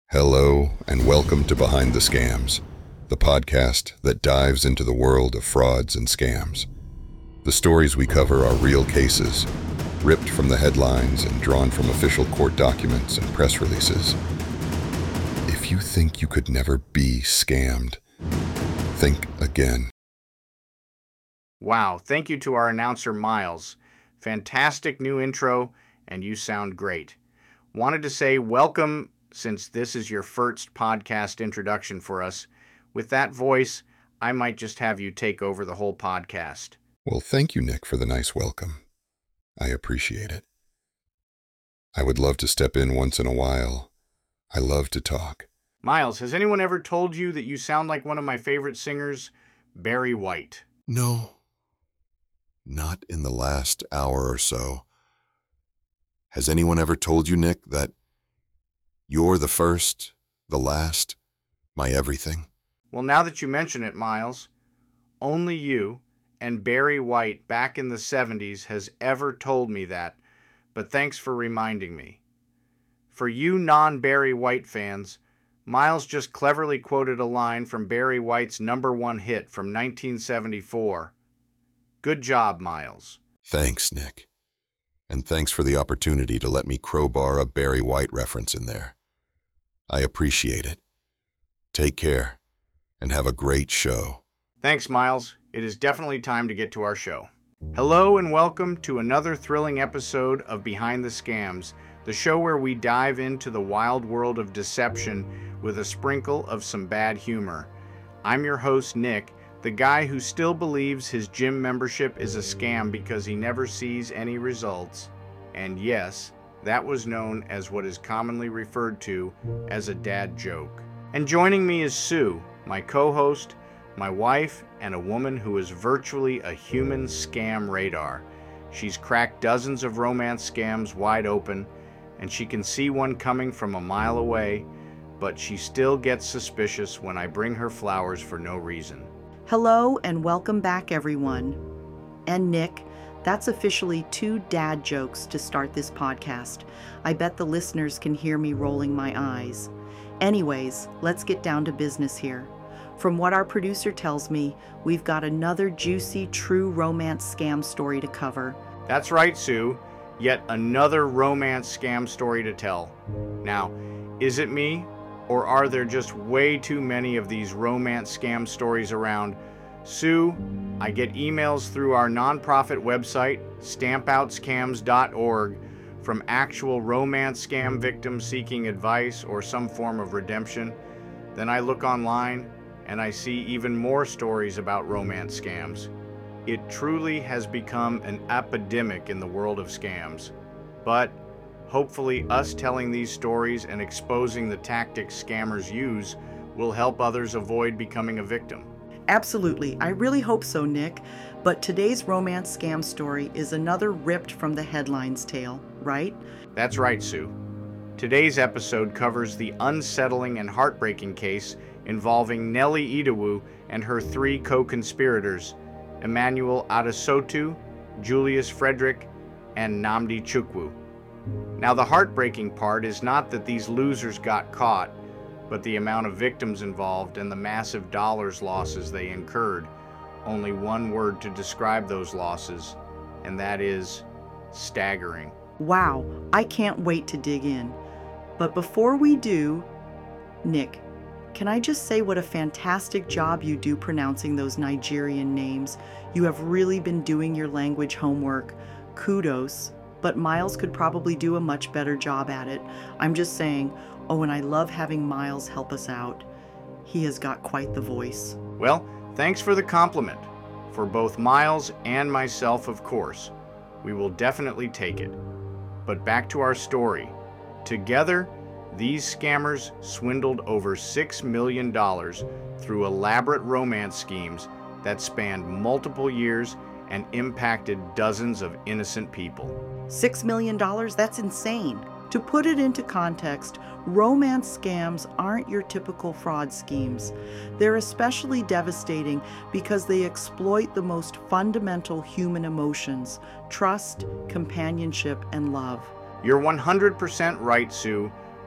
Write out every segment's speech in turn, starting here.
Hello, and welcome to Behind the Scams, the podcast that dives into the world of frauds and scams. The stories we cover are real cases, ripped from the headlines and drawn from official court documents and press releases. If you think you could never be scammed, think again. Wow, thank you to our announcer Miles. Fantastic new intro, and you sound great. Wanted to say welcome since this is your first podcast introduction for us. With that voice, I might just have you take over the whole podcast. Well, thank you, Nick, for the nice welcome. I appreciate it. I would love to step in once in a while. I love to talk. Miles, has anyone ever told you that you sound like one of my favorite singers, Barry White? No, not in the last hour or so. Has anyone ever told you, Nick, that you're the first, the last, my everything? Well, now that you mention it, Miles, only you and Barry White back in the 70s has ever told me that, but thanks for reminding me. For you non-Barry White fans, Miles just cleverly quoted a line from Barry White's #1 hit from 1974. Good job, Miles. Thanks, Nick. And thanks for the opportunity to let me crowbar a Barry White reference in there. I appreciate it. Take care, and have a great show. Thanks, Miles. It is definitely time to get to our show. Hello and welcome to another thrilling episode of Behind the Scams, the show where we dive into the wild world of deception with a sprinkle of some bad humor. I'm your host, Nick, the guy who still believes his gym membership is a scam because he never sees any results. And yes, that was known as what is commonly referred to as a dad joke. And joining me is Sue, my co-host, my wife, and a woman who is virtually a human scam radar. She's cracked dozens of romance scams wide open, and she can see one coming from a mile away, but she still gets suspicious when I bring her flowers for no reason. Hello and welcome back, everyone. And Nick, that's officially 2 dad jokes to start this podcast. I bet the listeners can hear me rolling my eyes. Anyways, let's get down to business here. From what our producer tells me, we've got another juicy true romance scam story to cover. That's right, Sue. Yet another romance scam story to tell. Now, is it me, or are there just way too many of these romance scam stories around? Sue, I get emails through our nonprofit website, stampoutscams.org, from actual romance scam victims seeking advice or some form of redemption. Then I look online and I see even more stories about romance scams. It truly has become an epidemic in the world of scams. But hopefully us telling these stories and exposing the tactics scammers use will help others avoid becoming a victim. Absolutely, I really hope so, Nick. But today's romance scam story is another ripped from the headlines tale, right? That's right, Sue. Today's episode covers the unsettling and heartbreaking case involving Nellie Idowu and her 3 co-conspirators, Emmanuel Adesotu, Julius Frederick, and Nnamdi Chukwu. Now, the heartbreaking part is not that these losers got caught, but the amount of victims involved and the massive dollars losses they incurred. Only one word to describe those losses, and that is staggering. Wow, I can't wait to dig in. But before we do, Nick, can I just say what a fantastic job you do pronouncing those Nigerian names? You have really been doing your language homework. Kudos. But Miles could probably do a much better job at it. I'm just saying, oh, and I love having Miles help us out. He has got quite the voice. Well, thanks for the compliment. For both Miles and myself, of course. We will definitely take it. But back to our story. Together, these scammers swindled over $6 million through elaborate romance schemes that spanned multiple years and impacted dozens of innocent people. $6 million? That's insane. To put it into context, romance scams aren't your typical fraud schemes. They're especially devastating because they exploit the most fundamental human emotions: trust, companionship, and love. You're 100% right, Sue.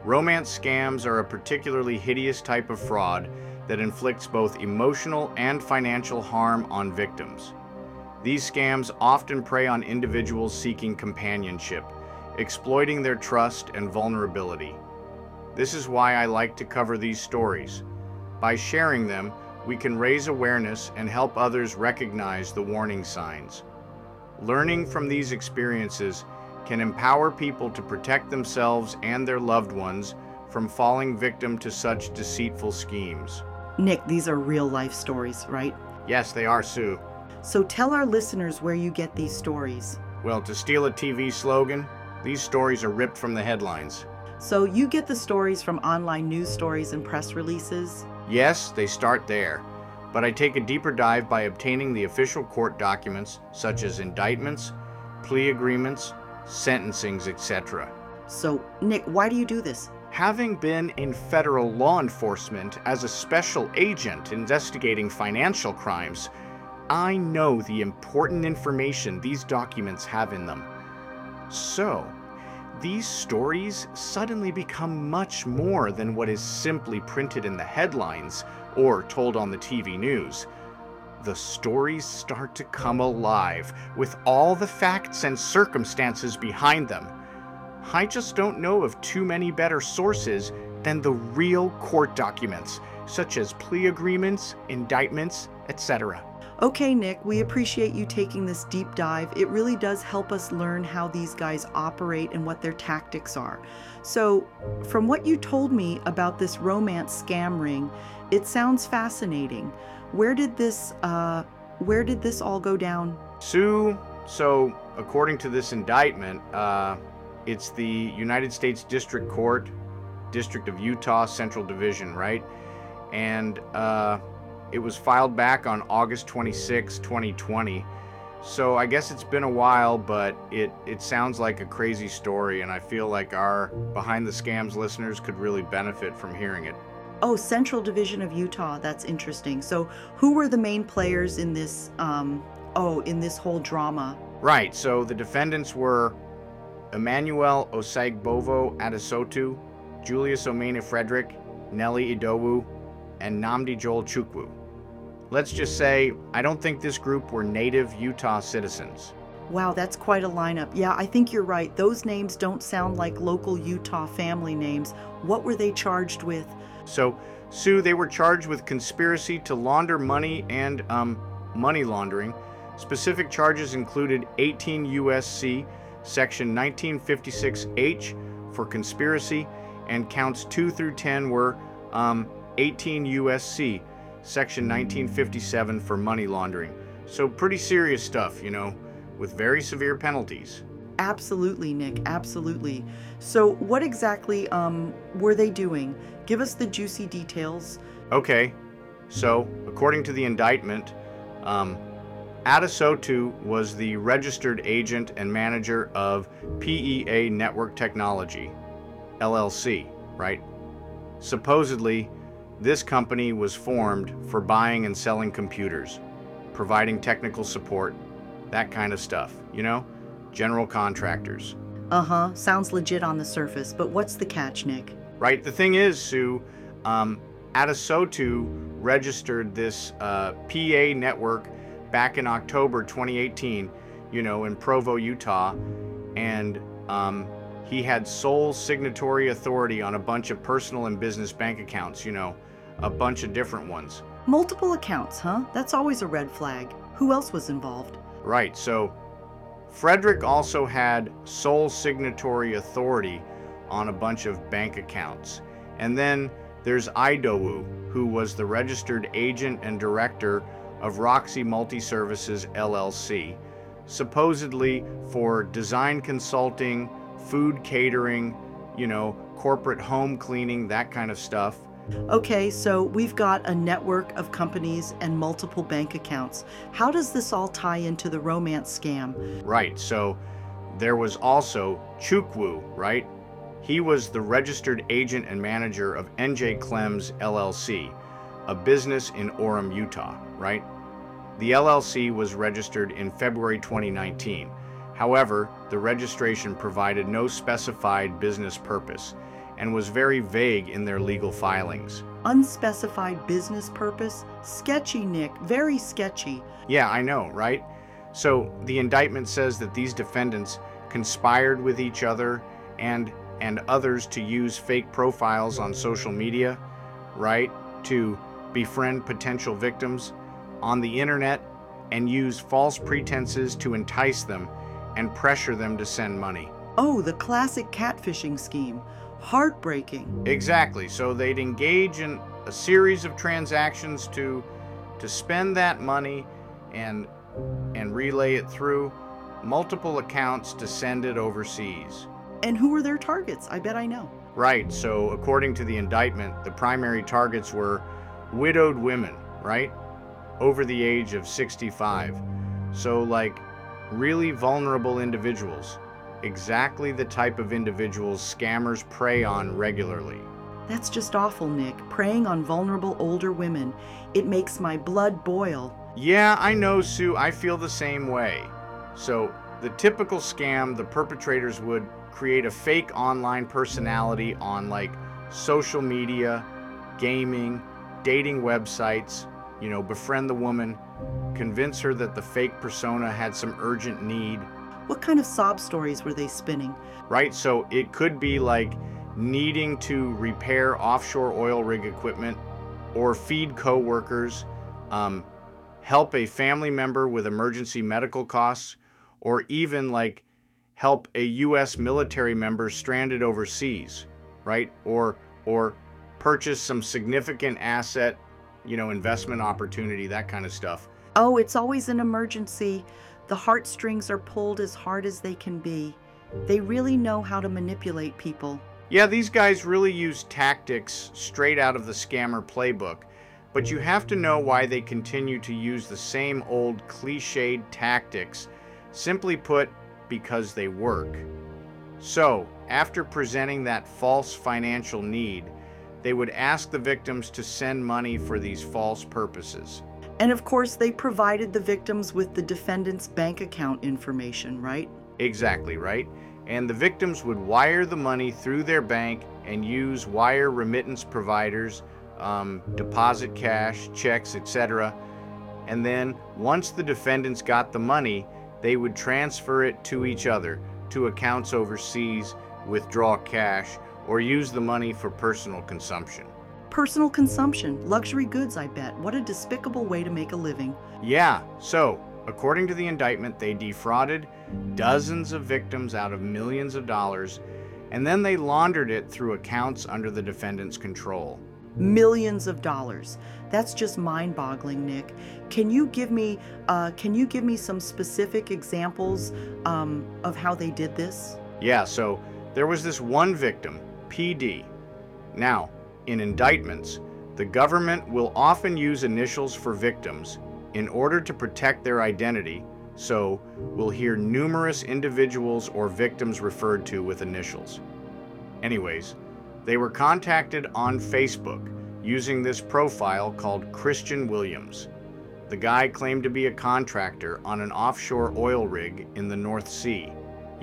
Romance scams are a particularly hideous type of fraud that inflicts both emotional and financial harm on victims. These scams often prey on individuals seeking companionship, exploiting their trust and vulnerability. This is why I like to cover these stories. By sharing them, we can raise awareness and help others recognize the warning signs. Learning from these experiences can empower people to protect themselves and their loved ones from falling victim to such deceitful schemes. Nick, these are real-life stories, right? Yes, they are, Sue. So tell our listeners where you get these stories. Well, to steal a TV slogan, these stories are ripped from the headlines. So you get the stories from online news stories and press releases? Yes, they start there, but I take a deeper dive by obtaining the official court documents such as indictments, plea agreements, sentencings, etc. So, Nick, why do you do this? Having been in federal law enforcement as a special agent investigating financial crimes, I know the important information these documents have in them. So, these stories suddenly become much more than what is simply printed in the headlines or told on the TV news. The stories start to come alive with all the facts and circumstances behind them. I just don't know of too many better sources than the real court documents, such as plea agreements, indictments, etc. Okay, Nick, we appreciate you taking this deep dive. It really does help us learn how these guys operate and what their tactics are. So, from what you told me about this romance scam ring, it sounds fascinating. Where did this all go down? Sue, so according to this indictment, it's the United States District Court, District of Utah, Central Division, right? And it was filed back on August 26, 2020. So I guess it's been a while, but it sounds like a crazy story, and I feel like our Behind the Scams listeners could really benefit from hearing it. Oh, Central Division of Utah. That's interesting. So who were the main players in this, in this whole drama? Right, so the defendants were Emmanuel Osagbovo Adesotu, Julius Omena Frederick, Nellie Idowu, and Nnamdi Joel Chukwu. Let's just say, I don't think this group were native Utah citizens. Wow, that's quite a lineup. Yeah, I think you're right. Those names don't sound like local Utah family names. What were they charged with? So, Sue, they were charged with conspiracy to launder money and money laundering. Specific charges included 18 U.S.C. Section 1956H for conspiracy, and counts 2 through 10 were 18 U.S.C. Section 1957 for money laundering. So pretty serious stuff, with very severe penalties. Absolutely, Nick, absolutely. So what exactly were they doing? Give us the juicy details. Okay, so according to the indictment, Adesotu was the registered agent and manager of PEA Network Technology, LLC, right? Supposedly, this company was formed for buying and selling computers, providing technical support, that kind of stuff, general contractors. Sounds legit on the surface, but what's the catch, Nick? Right, the thing is, Sue, Adesotu registered this PA network back in October 2018, in Provo, Utah, and he had sole signatory authority on a bunch of personal and business bank accounts, a bunch of different ones. Multiple accounts, huh? That's always a red flag. Who else was involved? Right, so Frederick also had sole signatory authority on a bunch of bank accounts. And then there's Idowu, who was the registered agent and director of Roxy Multi-Services LLC, supposedly for design consulting, food catering, corporate home cleaning, that kind of stuff. Okay, so we've got a network of companies and multiple bank accounts. How does this all tie into the romance scam? Right, so there was also Chukwu, right? He was the registered agent and manager of NJ Clems LLC, a business in Orem, Utah, right? The LLC was registered in February 2019. However, the registration provided no specified business purpose, and was very vague in their legal filings. Unspecified business purpose? Sketchy, Nick. Very sketchy. Yeah, I know, right? So the indictment says that these defendants conspired with each other and others to use fake profiles on social media, right? To befriend potential victims on the internet and use false pretenses to entice them and pressure them to send money. Oh, the classic catfishing scheme. Heartbreaking. Exactly. So they'd engage in a series of transactions to spend that money and relay it through multiple accounts to send it overseas. And who were their targets? I bet I know. Right. So according to the indictment, the primary targets were widowed women, right? Over the age of 65. So like really vulnerable individuals. Exactly the type of individuals scammers prey on regularly. That's just awful, Nick. Preying on vulnerable older women. It makes my blood boil. Yeah, I know, Sue. I feel the same way. So the typical scam, the perpetrators would create a fake online personality on like social media, gaming, dating websites, befriend the woman, convince her that the fake persona had some urgent need. What kind of sob stories were they spinning? Right, so it could be like needing to repair offshore oil rig equipment or feed co-workers, help a family member with emergency medical costs, or even like help a U.S. military member stranded overseas, right? Or purchase some significant asset, investment opportunity, that kind of stuff. Oh, it's always an emergency. The heartstrings are pulled as hard as they can be. They really know how to manipulate people. Yeah, these guys really use tactics straight out of the scammer playbook, but you have to know why they continue to use the same old cliched tactics. Simply put, because they work. So, after presenting that false financial need, they would ask the victims to send money for these false purposes. And of course, they provided the victims with the defendant's bank account information, right? Exactly, right? And the victims would wire the money through their bank and use wire remittance providers, deposit cash, checks, etc. And then, once the defendants got the money, they would transfer it to each other, to accounts overseas, withdraw cash, or use the money for personal consumption. Personal consumption, luxury goods, I bet. What a despicable way to make a living. Yeah, so, according to the indictment, they defrauded dozens of victims out of millions of dollars, and then they laundered it through accounts under the defendant's control. Millions of dollars. That's just mind-boggling, Nick. Can you give me some specific examples of how they did this? Yeah, so there was this one victim, PD. Now, in indictments, the government will often use initials for victims in order to protect their identity, so we'll hear numerous individuals or victims referred to with initials. Anyways, they were contacted on Facebook using this profile called Christian Williams. The guy claimed to be a contractor on an offshore oil rig in the North Sea,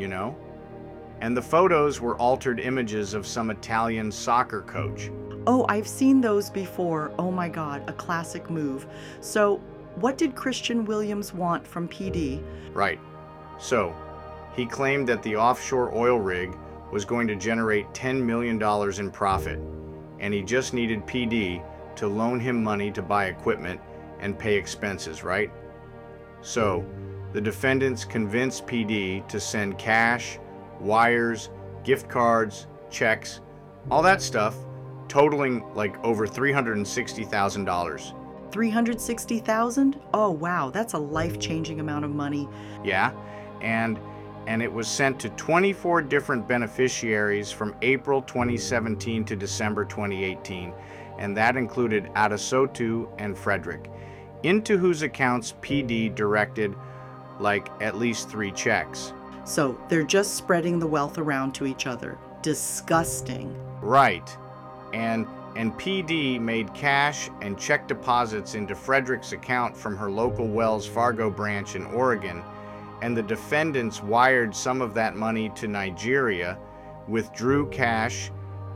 And the photos were altered images of some Italian soccer coach. Oh, I've seen those before. Oh my God, a classic move. So, what did Christian Williams want from PD? Right. So, he claimed that the offshore oil rig was going to generate $10 million in profit, and he just needed PD to loan him money to buy equipment and pay expenses, right? So, the defendants convinced PD to send cash, wires, gift cards, checks, all that stuff, totaling like over $360,000. $360,000? Oh wow, that's a life-changing amount of money. Yeah, and it was sent to 24 different beneficiaries from April 2017 to December 2018, and that included Adesotu and Frederick, into whose accounts PD directed like at least 3 checks. So they're just spreading the wealth around to each other. Disgusting. Right. And PD made cash and check deposits into Frederick's account from her local Wells Fargo branch in Oregon, and the defendants wired some of that money to Nigeria, withdrew cash,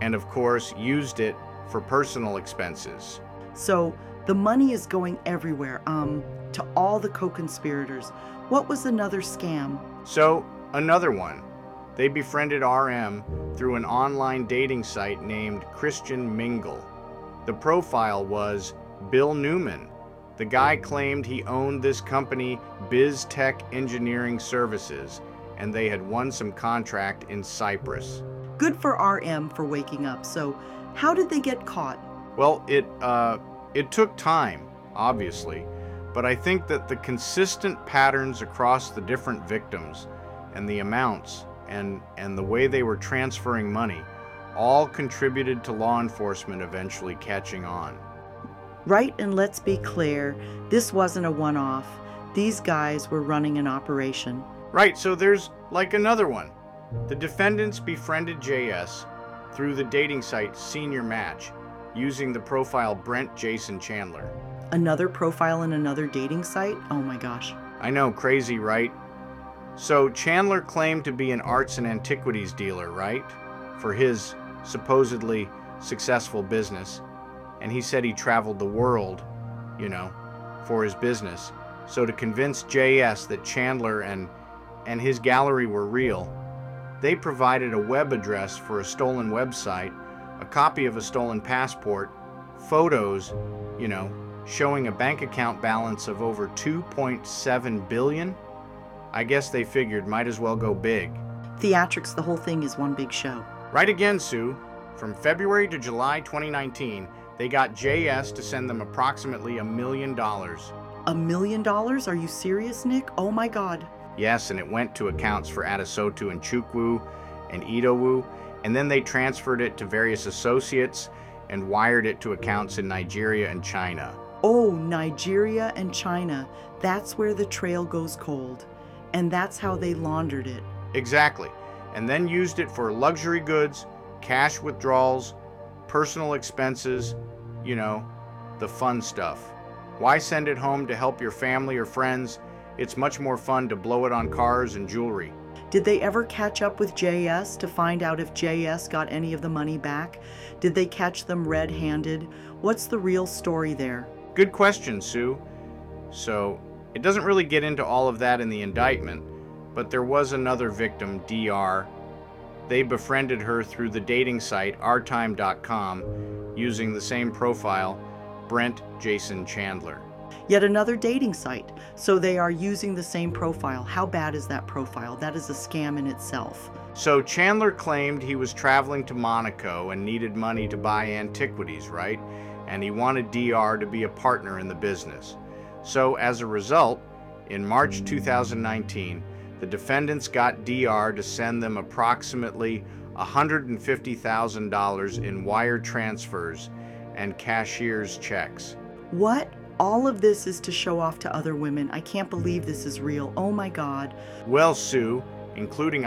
and of course used it for personal expenses. So the money is going everywhere, to all the co-conspirators. What was another scam? So, another one. They befriended RM through an online dating site named Christian Mingle. The profile was Bill Newman. The guy claimed he owned this company, BizTech Engineering Services, and they had won some contract in Cyprus. Good for RM for waking up. So how did they get caught? Well, it took time, obviously, but I think that the consistent patterns across the different victims and the amounts and the way they were transferring money all contributed to law enforcement eventually catching on. Right, and let's be clear, this wasn't a one-off. These guys were running an operation. Right, so there's like another one. The defendants befriended JS through the dating site Senior Match, using the profile Brent Jason Chandler. Another profile in another dating site? Oh my gosh. I know, crazy, right? So Chandler claimed to be an arts and antiquities dealer, right? For his supposedly successful business. And he said he traveled the world, for his business. So to convince JS that Chandler and his gallery were real, they provided a web address for a stolen website, a copy of a stolen passport, photos, showing a bank account balance of over $2.7 billion. I guess they figured might as well go big. Theatrics, the whole thing is one big show. Right again, Sue. From February to July 2019, they got JS to send them approximately $1 million. $1 million? Are you serious, Nick? Oh my God. Yes, and it went to accounts for Adesotu and Chukwu and Idowu, and then they transferred it to various associates and wired it to accounts in Nigeria and China. Oh, Nigeria and China. That's where the trail goes cold. And that's how they laundered it. Exactly. And then used it for luxury goods, cash withdrawals, personal expenses, the fun stuff. Why send it home to help your family or friends? It's much more fun to blow it on cars and jewelry. Did they ever catch up with JS to find out if JS got any of the money back? Did they catch them red-handed? What's the real story there? Good question, Sue. So, it doesn't really get into all of that in the indictment, but there was another victim, DR. They befriended her through the dating site ourtime.com using the same profile, Brent Jason Chandler. Yet another dating site. So they are using the same profile. How bad is that profile? That is a scam in itself. So Chandler claimed he was traveling to Monaco and needed money to buy antiquities, right? And he wanted DR to be a partner in the business. So as a result, in March 2019, the defendants got DR to send them approximately $150,000 in wire transfers and cashier's checks. What? All of this is to show off to other women. I can't believe this is real. Oh my God. Well, Sue, including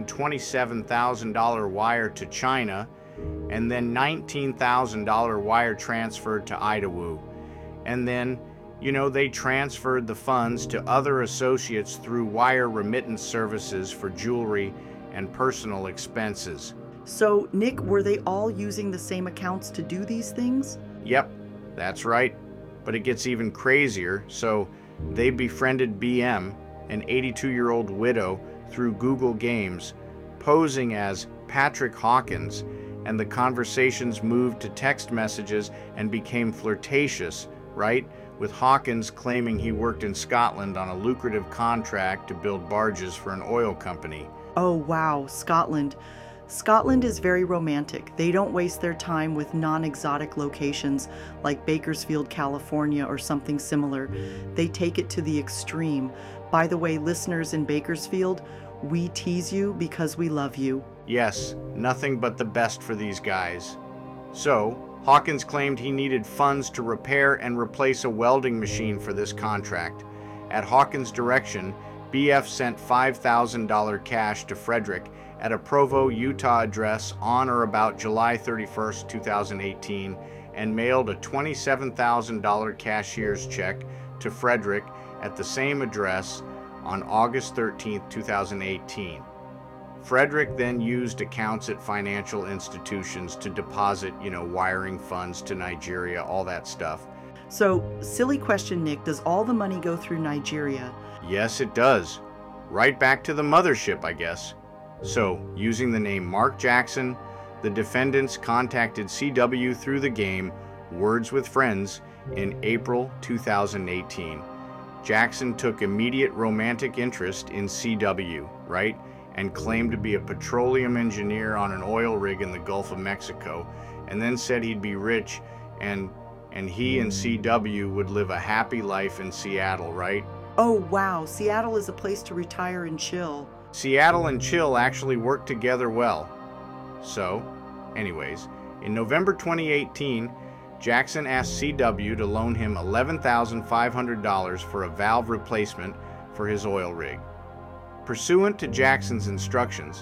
$127,000 wire to China, and then $19,000 wire transferred to Idowu. And then, they transferred the funds to other associates through wire remittance services for jewelry and personal expenses. So, Nick, were they all using the same accounts to do these things? Yep, that's right. But it gets even crazier. So they befriended BM, an 82-year-old widow, through Google Games, posing as Patrick Hawkins, and the conversations moved to text messages and became flirtatious, right? With Hawkins claiming he worked in Scotland on a lucrative contract to build barges for an oil company. Oh, wow, Scotland. Scotland is very romantic. They don't waste their time with non-exotic locations like Bakersfield, California, or something similar. They take it to the extreme. By the way, listeners in Bakersfield, we tease you because we love you. Yes, nothing but the best for these guys. So, Hawkins claimed he needed funds to repair and replace a welding machine for this contract. At Hawkins' direction, BF sent $5,000 cash to Frederick at a Provo, Utah address on or about July 31st, 2018, and mailed a $27,000 cashier's check to Frederick at the same address on August 13th, 2018. Frederick then used accounts at financial institutions to deposit, wiring funds to Nigeria, all that stuff. So, silly question, Nick, does all the money go through Nigeria? Yes, it does. Right back to the mothership, I guess. So, using the name Mark Jackson, the defendants contacted CW through the game Words with Friends in April 2018. Jackson took immediate romantic interest in CW, right? And claimed to be a petroleum engineer on an oil rig in the Gulf of Mexico, and then said he'd be rich and he and CW would live a happy life in Seattle, right? Oh, wow. Seattle is a place to retire and chill. Seattle and chill actually work together well. So, anyways, in November 2018, Jackson asked CW to loan him $11,500 for a valve replacement for his oil rig. Pursuant to Jackson's instructions,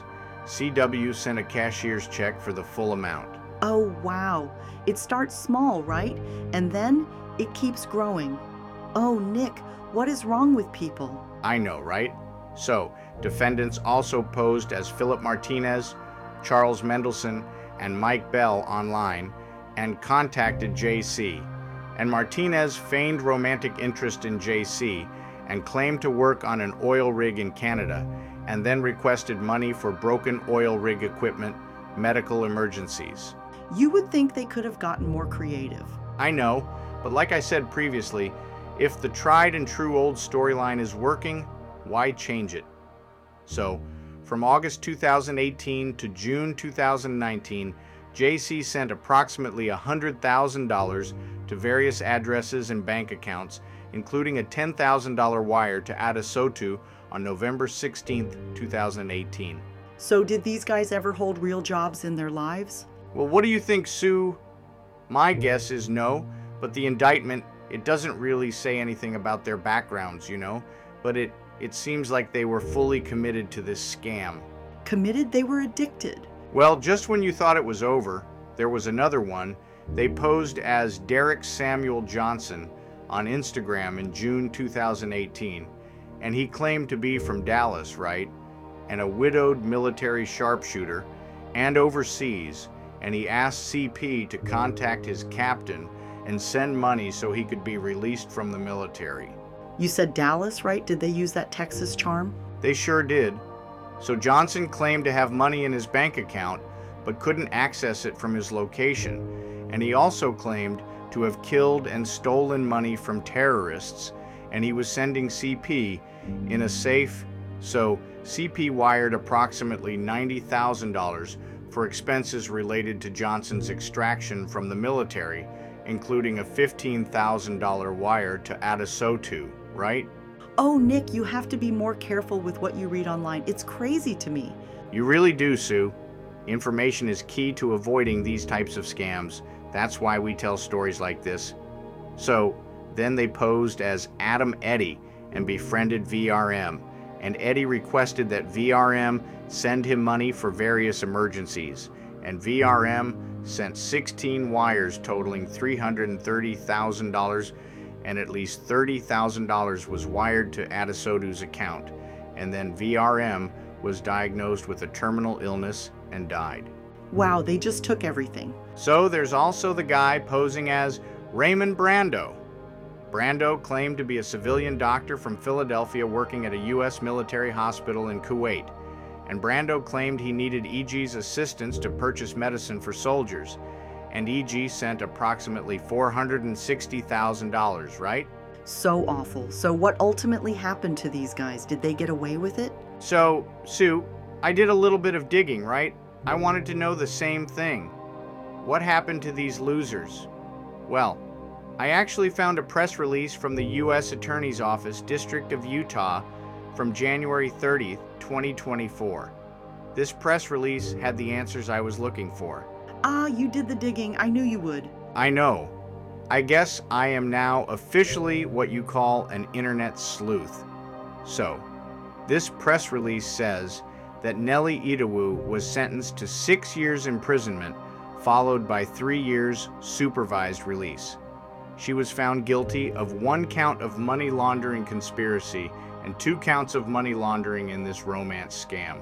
CW sent a cashier's check for the full amount. Oh, wow. It starts small, right? And then it keeps growing. Oh, Nick, what is wrong with people? I know, right? So, defendants also posed as Philip Martinez, Charles Mendelson, and Mike Bell online and contacted JC. And Martinez feigned romantic interest in JC and claimed to work on an oil rig in Canada, and then requested money for broken oil rig equipment, medical emergencies. You would think they could have gotten more creative. I know, but like I said previously, if the tried and true old storyline is working, why change it? So, from August 2018 to June 2019, JC sent approximately $100,000 to various addresses and bank accounts, including a $10,000 wire to Adesotu on November 16, 2018. So did these guys ever hold real jobs in their lives? Well, what do you think, Sue? My guess is no, but the indictment, it doesn't really say anything about their backgrounds, but it seems like they were fully committed to this scam. Committed? They were addicted. Well, just when you thought it was over, there was another one. They posed as Derek Samuel Johnson on Instagram in June 2018, and he claimed to be from Dallas, right? And a widowed military sharpshooter, and overseas, and he asked CP to contact his captain and send money so he could be released from the military. You said Dallas, right? Did they use that Texas charm? They sure did. So Johnson claimed to have money in his bank account, but couldn't access it from his location, and he also claimed to have killed and stolen money from terrorists, and he was sending CP in a safe, so CP wired approximately $90,000 for expenses related to Johnson's extraction from the military, including a $15,000 wire to Adesotu, right? Oh, Nick, you have to be more careful with what you read online. It's crazy to me. You really do, Sue. Information is key to avoiding these types of scams. That's why we tell stories like this. So, then they posed as Adam Eddy and befriended VRM, and Eddy requested that VRM send him money for various emergencies, and VRM sent 16 wires totaling $330,000, and at least $30,000 was wired to Adesotu's account, and then VRM was diagnosed with a terminal illness and died. Wow, they just took everything. So there's also the guy posing as Raymond Brando. Brando claimed to be a civilian doctor from Philadelphia working at a U.S. military hospital in Kuwait, and Brando claimed he needed EG's assistance to purchase medicine for soldiers, and EG sent approximately $460,000, right? So awful. So what ultimately happened to these guys? Did they get away with it? So, Sue, I did a little bit of digging, right? I wanted to know the same thing. What happened to these losers? Well, I actually found a press release from the U.S. Attorney's Office, District of Utah, from January 30th, 2024. This press release had the answers I was looking for. Ah, you did the digging. I knew you would. I know. I guess I am now officially what you call an internet sleuth. So, this press release says that Nellie Idowu was sentenced to 6 years imprisonment, followed by 3 years supervised release. She was found guilty of 1 count of money laundering conspiracy and 2 counts of money laundering in this romance scam.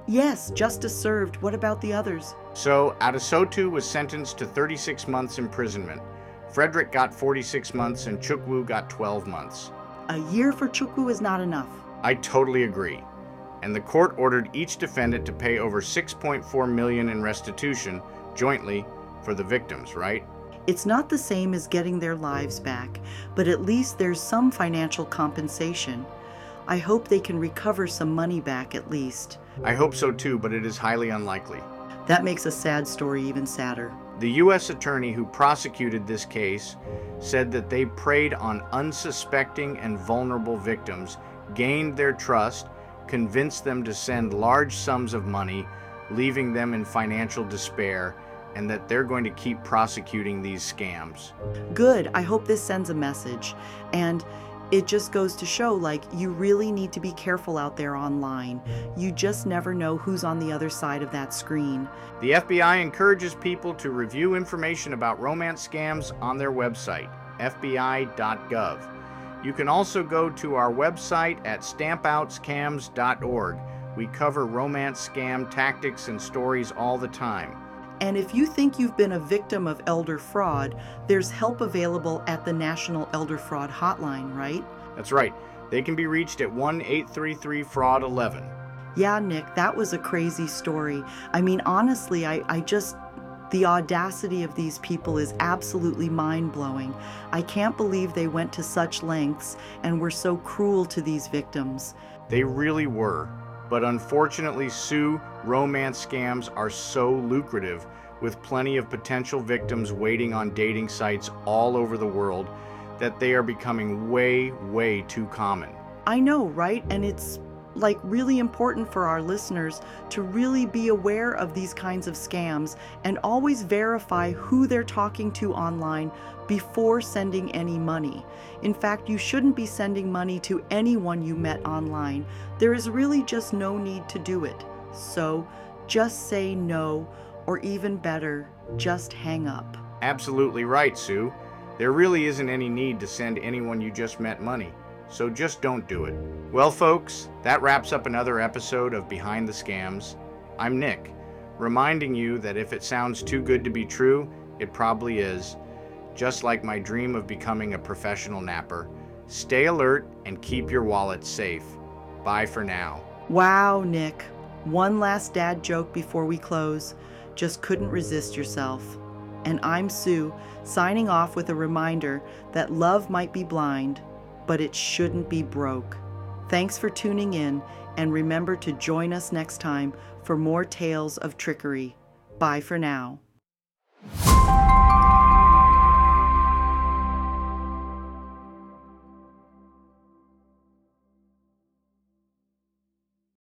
Yes, justice served. What about the others? So, Adesotu was sentenced to 36 months imprisonment. Frederick got 46 months and Chukwu got 12 months. A year for Chukwu is not enough. I totally agree. And the court ordered each defendant to pay over $6.4 million in restitution, jointly, for the victims, right? It's not the same as getting their lives back, but at least there's some financial compensation. I hope they can recover some money back at least. I hope so too, but it is highly unlikely. That makes a sad story even sadder. The U.S. attorney who prosecuted this case said that they preyed on unsuspecting and vulnerable victims, gained their trust, convinced them to send large sums of money, leaving them in financial despair, and that they're going to keep prosecuting these scams. Good. I hope this sends a message. And it just goes to show, you really need to be careful out there online. You just never know who's on the other side of that screen. The FBI encourages people to review information about romance scams on their website, fbi.gov. You can also go to our website at stampoutscams.org. We cover romance scam tactics and stories all the time. And if you think you've been a victim of elder fraud, there's help available at the National Elder Fraud Hotline, right? That's right. They can be reached at 1-833-FRAUD-11. Yeah, Nick, that was a crazy story. I mean, honestly, the audacity of these people is absolutely mind-blowing. I can't believe they went to such lengths and were so cruel to these victims. They really were. But unfortunately, Sue, romance scams are so lucrative, with plenty of potential victims waiting on dating sites all over the world, that they are becoming way, way too common. I know, right? And it's really important for our listeners to really be aware of these kinds of scams and always verify who they're talking to online before sending any money. In fact, you shouldn't be sending money to anyone you met online. There is really just no need to do it. So just say no, or even better, just hang up. Absolutely right, Sue. There really isn't any need to send anyone you just met money. So just don't do it. Well, folks, that wraps up another episode of Behind the Scams. I'm Nick, reminding you that if it sounds too good to be true, it probably is. Just like my dream of becoming a professional napper. Stay alert and keep your wallet safe. Bye for now. Wow, Nick. One last dad joke before we close. Just couldn't resist yourself. And I'm Sue, signing off with a reminder that love might be blind, but it shouldn't be broke. Thanks for tuning in, and remember to join us next time for more tales of trickery. Bye for now.